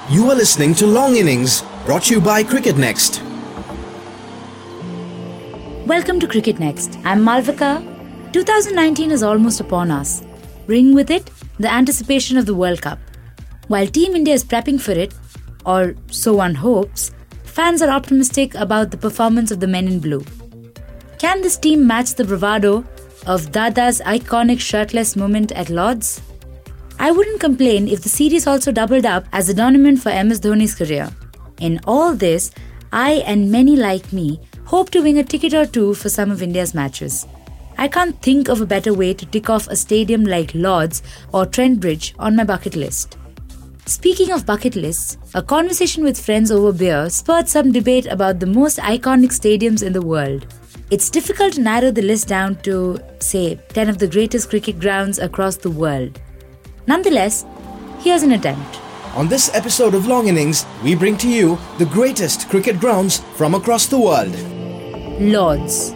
You are listening to Long Innings, brought to you by Cricket Next. Welcome to Cricket Next. I'm Malvika. 2019 is almost upon us, bringing with it the anticipation of the World Cup. While Team India is prepping for it, or so one hopes, fans are optimistic about the performance of the men in blue. Can this team match the bravado of Dada's iconic shirtless moment at Lord's? I wouldn't complain if the series also doubled up as a tournament for MS Dhoni's career. In all this, I and many like me hope to win a ticket or two for some of India's matches. I can't think of a better way to tick off a stadium like Lord's or Trent Bridge on my bucket list. Speaking of bucket lists, a conversation with friends over beer spurred some debate about the most iconic stadiums in the world. It's difficult to narrow the list down to, say, 10 of the greatest cricket grounds across the world. Nonetheless, here's an attempt. On this episode of Long Innings, we bring to you the greatest cricket grounds from across the world. Lord's.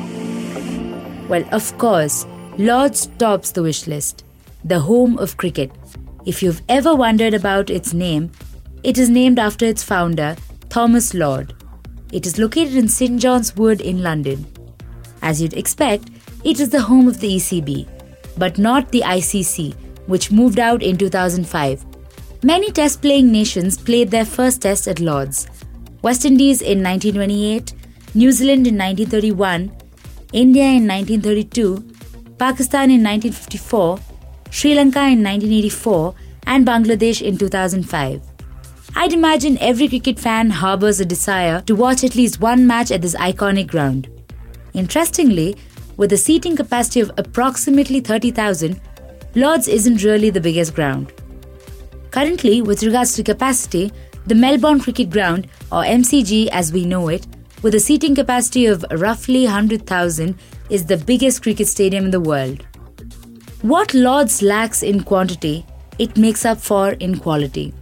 Well, of course, Lord's tops the wish list. The home of cricket. If you've ever wondered about its name, it is named after its founder, Thomas Lord. It is located in St. John's Wood in London. As you'd expect, it is the home of the ECB, but not the ICC, which moved out in 2005. Many test-playing nations played their first test at Lord's. West Indies in 1928, New Zealand in 1931, India in 1932, Pakistan in 1954, Sri Lanka in 1984, and Bangladesh in 2005. I'd imagine every cricket fan harbours a desire to watch at least one match at this iconic ground. Interestingly, with a seating capacity of approximately 30,000, Lord's isn't really the biggest ground. Currently, with regards to capacity, the Melbourne Cricket Ground, or MCG as we know it, with a seating capacity of roughly 100,000, is the biggest cricket stadium in the world. What Lord's lacks in quantity, it makes up for in quality.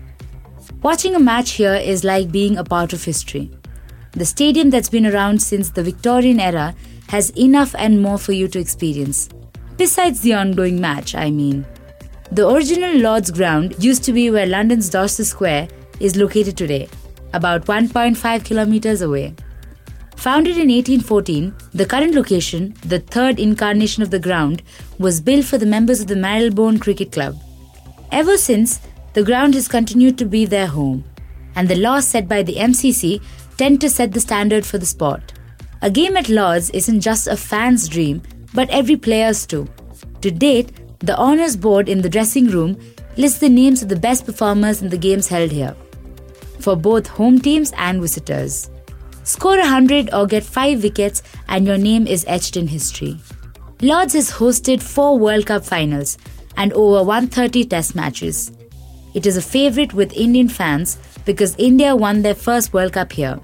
Watching a match here is like being a part of history. The stadium that's been around since the Victorian era has enough and more for you to experience. Besides the ongoing match, I mean. The original Lord's ground used to be where London's Dorset Square is located today, about 1.5 kilometers away. Founded in 1814, the current location, the third incarnation of the ground, was built for the members of the Marylebone Cricket Club. Ever since, the ground has continued to be their home, and the laws set by the MCC tend to set the standard for the sport. A game at Lord's isn't just a fan's dream, but every player's too. To date, the Honours Board in the dressing room lists the names of the best performers in the games held here, for both home teams and visitors. Score 100 or get 5 wickets and your name is etched in history. Lord's has hosted 4 World Cup finals and over 130 test matches. It is a favourite with Indian fans because India won their first World Cup here.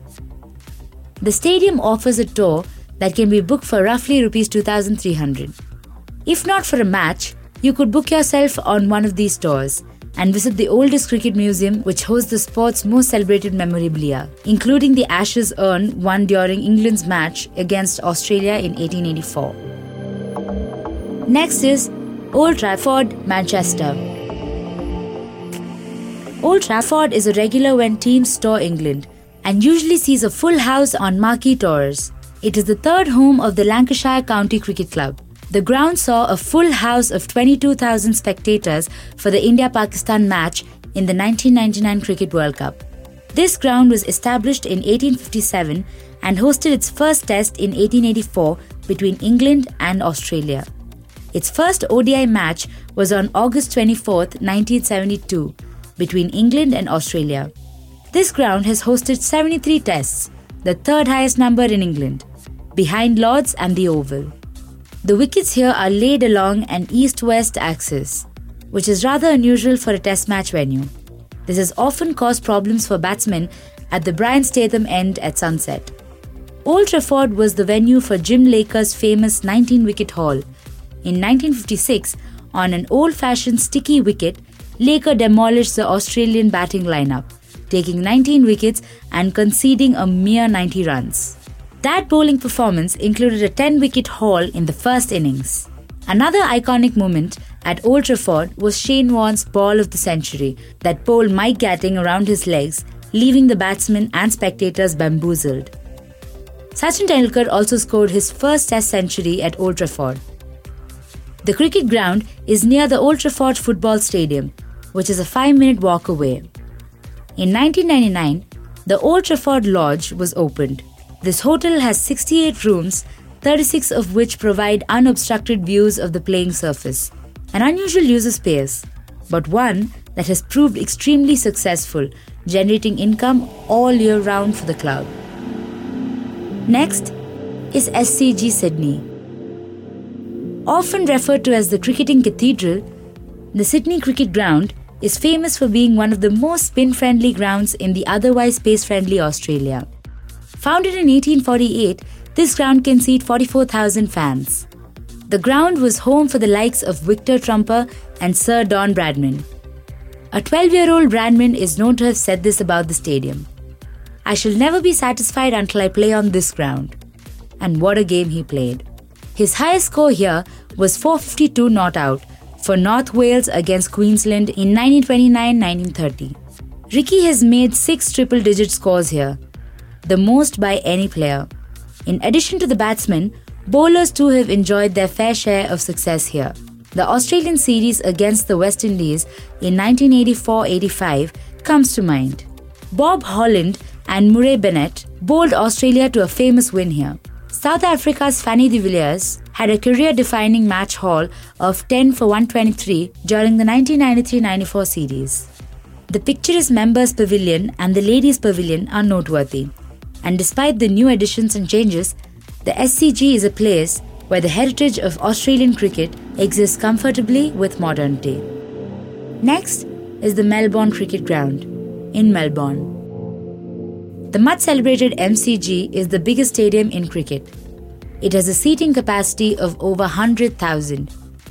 The stadium offers a tour that can be booked for roughly Rs 2,300. If not for a match, you could book yourself on one of these tours and visit the oldest cricket museum which hosts the sport's most celebrated memorabilia, including the Ashes urn won during England's match against Australia in 1884. Next is Old Trafford, Manchester. Old Trafford is a regular when teams tour England and usually sees a full house on marquee tours. It is the third home of the Lancashire County Cricket Club. The ground saw a full house of 22,000 spectators for the India-Pakistan match in the 1999 Cricket World Cup. This ground was established in 1857 and hosted its first test in 1884 between England and Australia. Its first ODI match was on August 24, 1972, between England and Australia. This ground has hosted 73 tests, the third highest number in England, behind Lord's and the Oval. The wickets here are laid along an east-west axis, which is rather unusual for a test match venue. This has often caused problems for batsmen at the Brian Statham end at sunset. Old Trafford was the venue for Jim Laker's famous 19-wicket haul. In 1956, on an old-fashioned sticky wicket, Laker demolished the Australian batting lineup, taking 19 wickets and conceding a mere 90 runs. That bowling performance included a 10-wicket haul in the first innings. Another iconic moment at Old Trafford was Shane Warne's ball of the century that poled Mike Gatting around his legs, leaving the batsmen and spectators bamboozled. Sachin Tendulkar also scored his first Test century at Old Trafford. The cricket ground is near the Old Trafford Football Stadium, which is a 5-minute walk away. In 1999, the Old Trafford Lodge was opened. This hotel has 68 rooms, 36 of which provide unobstructed views of the playing surface. An unusual use of space, but one that has proved extremely successful, generating income all year round for the club. Next is SCG Sydney. Often referred to as the cricketing cathedral, the Sydney Cricket Ground is famous for being one of the most spin-friendly grounds in the otherwise space-friendly Australia. Founded in 1848, this ground can seat 44,000 fans. The ground was home for the likes of Victor Trumper and Sir Don Bradman. A 12-year-old Bradman is known to have said this about the stadium: "I shall never be satisfied until I play on this ground." And what a game he played. His highest score here was 452 not out for North Wales against Queensland in 1929-1930. Ricky has made 6 triple-digit scores here, the most by any player. In addition to the batsmen, bowlers too have enjoyed their fair share of success here. The Australian series against the West Indies in 1984-85 comes to mind. Bob Holland and Murray Bennett bowled Australia to a famous win here. South Africa's Fanny de Villiers had a career-defining match haul of 10 for 123 during the 1993-94 series. The picturesque Members Pavilion and the Ladies Pavilion are noteworthy, and despite the new additions and changes, the SCG is a place where the heritage of Australian cricket exists comfortably with modernity. Next is the Melbourne Cricket Ground in Melbourne. The much-celebrated MCG is the biggest stadium in cricket. It has a seating capacity of over 100,000.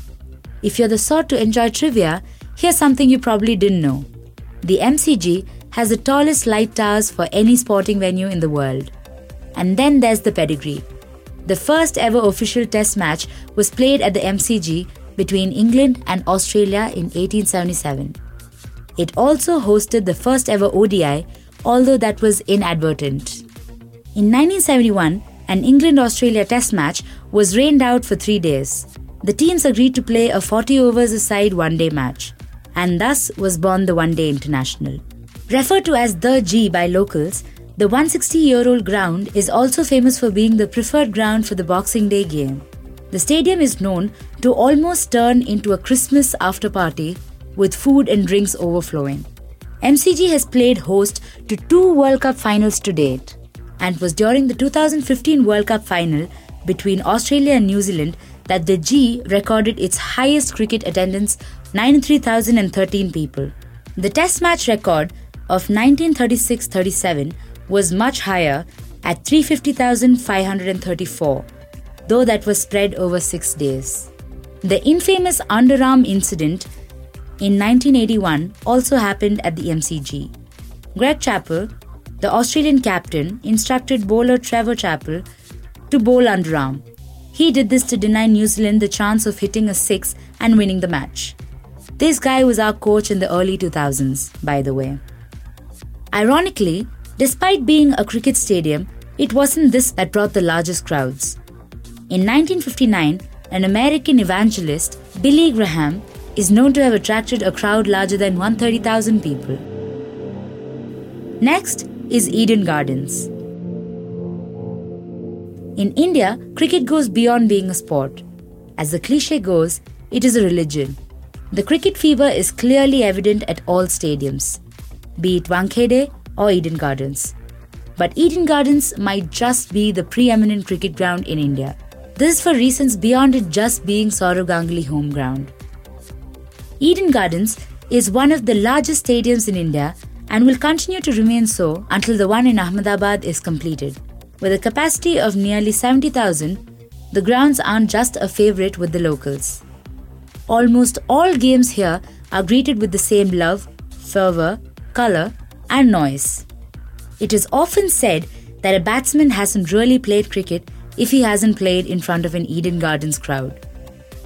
If you're the sort to enjoy trivia, here's something you probably didn't know. The MCG has the tallest light towers for any sporting venue in the world. And then there's the pedigree. The first ever official test match was played at the MCG between England and Australia in 1877. It also hosted the first ever ODI, although that was inadvertent. In 1971, an England-Australia test match was rained out for 3 days. The teams agreed to play a 40 overs a side one-day match, and thus was born the One Day International. Referred to as the G by locals, the 160-year-old ground is also famous for being the preferred ground for the Boxing Day game. The stadium is known to almost turn into a Christmas after-party with food and drinks overflowing. MCG has played host to 2 World Cup finals to date, and was during the 2015 World Cup final between Australia and New Zealand that the G recorded its highest cricket attendance, 93,013 people. The test match record of 1936-37 was much higher at 350,534, though that was spread over 6 days. The infamous underarm incident in 1981 also happened at the MCG. Greg Chappell, the Australian captain, instructed bowler Trevor Chappell to bowl underarm. He did this to deny New Zealand the chance of hitting a 6 and winning the match. This guy was our coach in the early 2000s, by the way. Ironically, despite being a cricket stadium, it wasn't this that brought the largest crowds. In 1959, an American evangelist, Billy Graham, is known to have attracted a crowd larger than 130,000 people. Next is Eden Gardens. In India, cricket goes beyond being a sport. As the cliché goes, it is a religion. The cricket fever is clearly evident at all stadiums, be it Wankhede or Eden Gardens. But Eden Gardens might just be the preeminent cricket ground in India. This is for reasons beyond it just being Sourav Ganguly home ground. Eden Gardens is one of the largest stadiums in India and will continue to remain so until the one in Ahmedabad is completed. With a capacity of nearly 70,000, the grounds aren't just a favourite with the locals. Almost all games here are greeted with the same love, fervour, colour and noise. It is often said that a batsman hasn't really played cricket if he hasn't played in front of an Eden Gardens crowd.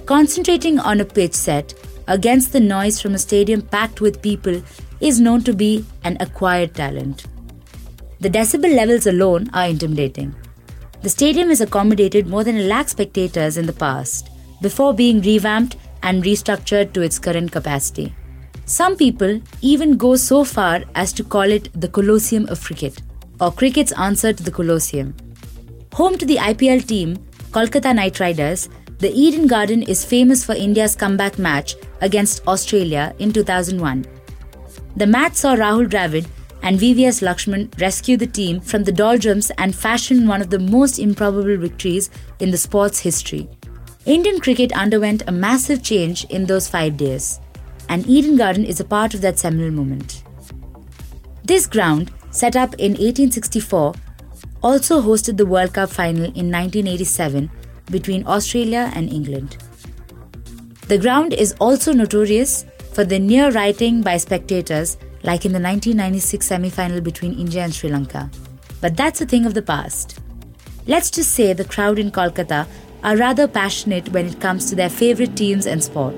concentrating on a pitch set against the noise from a stadium packed with people is known to be an acquired talent. The decibel levels alone are intimidating. The stadium has accommodated more than 1 lakh spectators in the past, before being revamped and restructured to its current capacity. Some people even go so far as to call it the Colosseum of Cricket, or cricket's answer to the Colosseum. Home to the IPL team, Kolkata Knight Riders, the Eden Garden is famous for India's comeback match against Australia in 2001. The match saw Rahul Dravid and VVS Lakshman rescue the team from the doldrums and fashion one of the most improbable victories in the sport's history. Indian cricket underwent a massive change in those 5 days, and Eden Garden is a part of that seminal moment. This ground, set up in 1864, also hosted the World Cup final in 1987 between Australia and England. The ground is also notorious for the near rioting by spectators, like in the 1996 semi-final between India and Sri Lanka. But that's a thing of the past. Let's just say the crowd in Kolkata are rather passionate when it comes to their favourite teams and sport.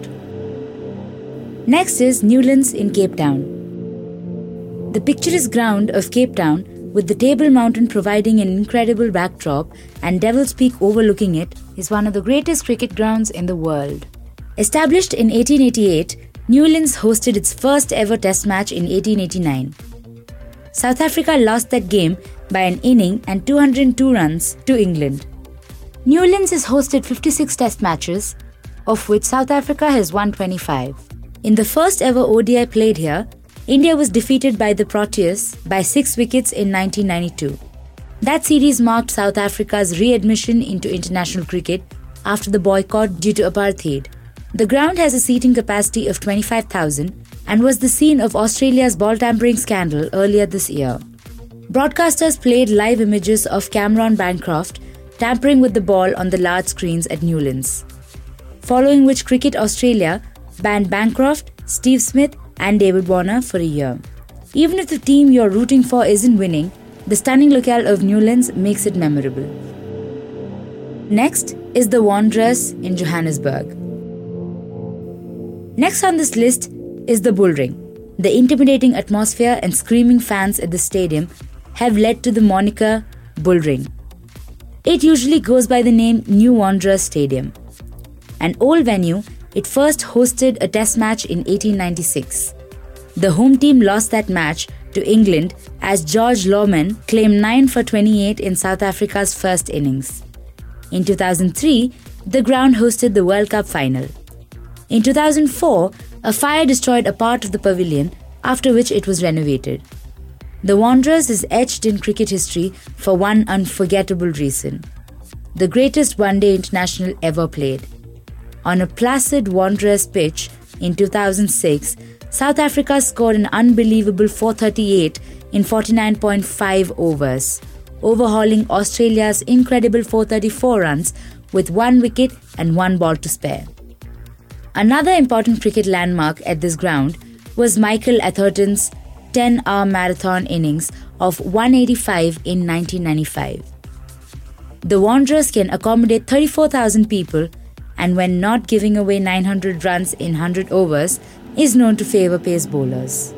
Next is Newlands in Cape Town. The picturesque ground of Cape Town, with the Table Mountain providing an incredible backdrop and Devil's Peak overlooking it, is one of the greatest cricket grounds in the world. Established in 1888, Newlands hosted its first ever test match in 1889. South Africa lost that game by an inning and 202 runs to England. Newlands has hosted 56 test matches, of which South Africa has won 25. In the first ever ODI played here, India was defeated by the Proteas by 6 wickets in 1992. That series marked South Africa's readmission into international cricket after the boycott due to apartheid. The ground has a seating capacity of 25,000 and was the scene of Australia's ball tampering scandal earlier this year. Broadcasters played live images of Cameron Bancroft tampering with the ball on the large screens at Newlands. Following which Cricket Australia banned Bancroft, Steve Smith and David Warner for a year. Even if the team you're rooting for isn't winning, the stunning locale of Newlands makes it memorable. Next is the Wanderers in Johannesburg. Next on this list is the Bullring. The intimidating atmosphere and screaming fans at the stadium have led to the moniker Bullring. It usually goes by the name New Wanderers Stadium. An old venue, it first hosted a test match in 1896. The home team lost that match to England as George Lawman claimed 9 for 28 in South Africa's first innings. In 2003, the ground hosted the World Cup final. In 2004, a fire destroyed a part of the pavilion, after which it was renovated. The Wanderers is etched in cricket history for one unforgettable reason: the greatest one-day international ever played. On a placid Wanderers pitch in 2006, South Africa scored an unbelievable 438 in 49.5 overs, overhauling Australia's incredible 434 runs with 1 wicket and 1 ball to spare. Another important cricket landmark at this ground was Michael Atherton's 10-hour marathon innings of 185 in 1995. The Wanderers can accommodate 34,000 people, and when not giving away 900 runs in 100 overs, is known to favour pace bowlers.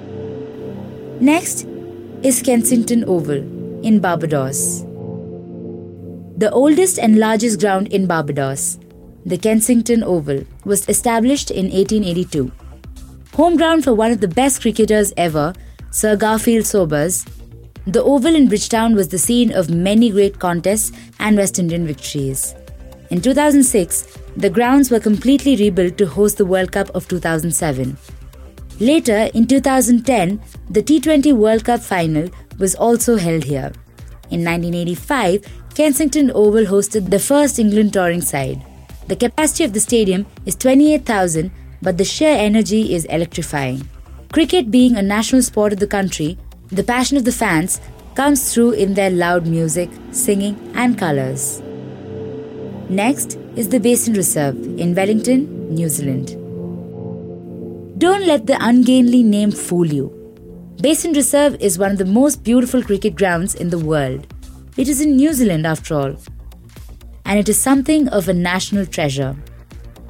Next is Kensington Oval in Barbados. The oldest and largest ground in Barbados, the Kensington Oval, was established in 1882. Home ground for one of the best cricketers ever, Sir Garfield Sobers, the Oval in Bridgetown was the scene of many great contests and West Indian victories. In 2006, the grounds were completely rebuilt to host the World Cup of 2007. Later, in 2010, the T20 World Cup final was also held here. In 1985, Kensington Oval hosted the first England touring side. The capacity of the stadium is 28,000, but the sheer energy is electrifying. Cricket being a national sport of the country, the passion of the fans comes through in their loud music, singing and colours. Next is the Basin Reserve in Wellington, New Zealand. Don't let the ungainly name fool you. Basin Reserve is one of the most beautiful cricket grounds in the world. It is in New Zealand after all. And it is something of a national treasure.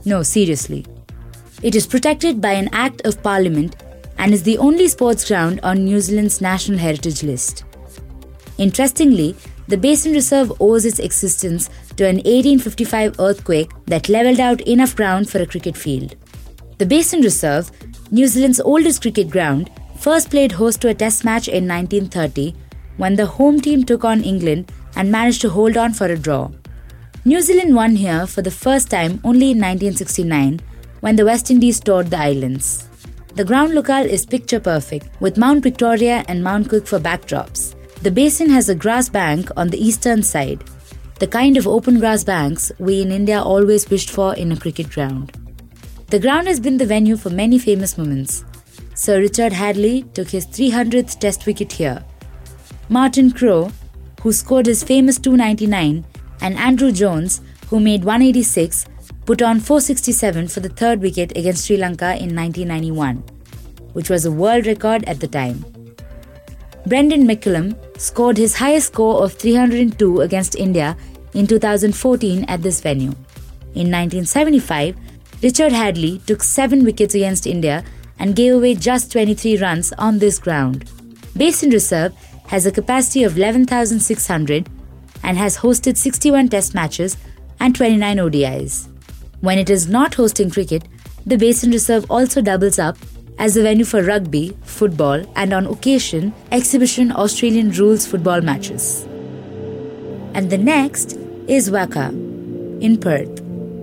No, seriously. It is protected by an Act of Parliament and is the only sports ground on New Zealand's National Heritage List. Interestingly, the Basin Reserve owes its existence to an 1855 earthquake that levelled out enough ground for a cricket field. The Basin Reserve, New Zealand's oldest cricket ground, first played host to a test match in 1930 when the home team took on England and managed to hold on for a draw. New Zealand won here for the first time only in 1969 when the West Indies toured the islands. The ground locale is picture perfect with Mount Victoria and Mount Cook for backdrops. The basin has a grass bank on the eastern side, the kind of open grass banks we in India always wished for in a cricket ground. The ground has been the venue for many famous moments. Sir Richard Hadlee took his 300th test wicket here. Martin Crowe, who scored his famous 299, and Andrew Jones, who made 186, put on 467 for the third wicket against Sri Lanka in 1991, which was a world record at the time. Brendan McCullum scored his highest score of 302 against India in 2014 at this venue. In 1975, Richard Hadlee took 7 wickets against India and gave away just 23 runs on this ground. Basin Reserve has a capacity of 11,600 and has hosted 61 test matches and 29 ODIs. When it is not hosting cricket, the Basin Reserve also doubles up as a venue for rugby, football, and on occasion, exhibition Australian rules football matches. And the next is WACA in Perth.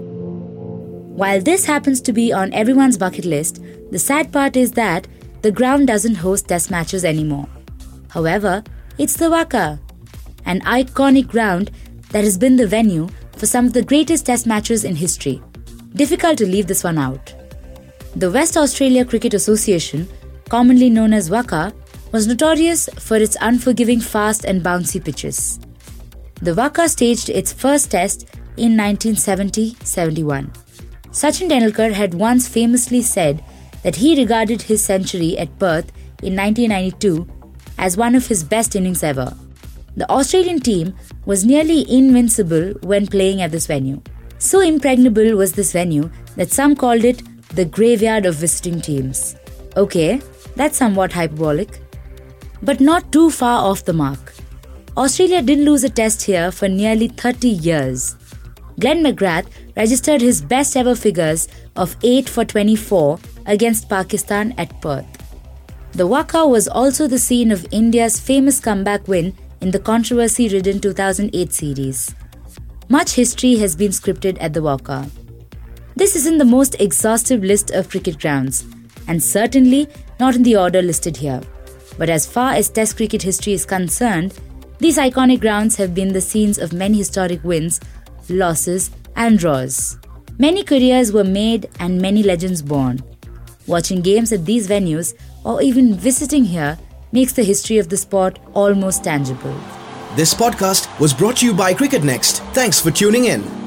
While this happens to be on everyone's bucket list, the sad part is that the ground doesn't host test matches anymore. However, it's the WACA, an iconic ground that has been the venue for some of the greatest test matches in history. Difficult to leave this one out. The West Australia Cricket Association, commonly known as WACA, was notorious for its unforgiving fast and bouncy pitches. The WACA staged its first test in 1970-71. Sachin Tendulkar had once famously said that he regarded his century at Perth in 1992 as one of his best innings ever. The Australian team was nearly invincible when playing at this venue. So impregnable was this venue that some called it the graveyard of visiting teams. Okay, that's somewhat hyperbolic, but not too far off the mark. Australia didn't lose a test here for nearly 30 years. Glenn McGrath registered his best ever figures of 8 for 24 against Pakistan at Perth. The WACA was also the scene of India's famous comeback win in the controversy-ridden 2008 series. Much history has been scripted at the WACA. This isn't the most exhaustive list of cricket grounds, and certainly not in the order listed here. But as far as Test cricket history is concerned, these iconic grounds have been the scenes of many historic wins, losses, and draws. Many careers were made and many legends born. Watching games at these venues or even visiting here makes the history of the sport almost tangible. This podcast was brought to you by Cricket Next. Thanks for tuning in.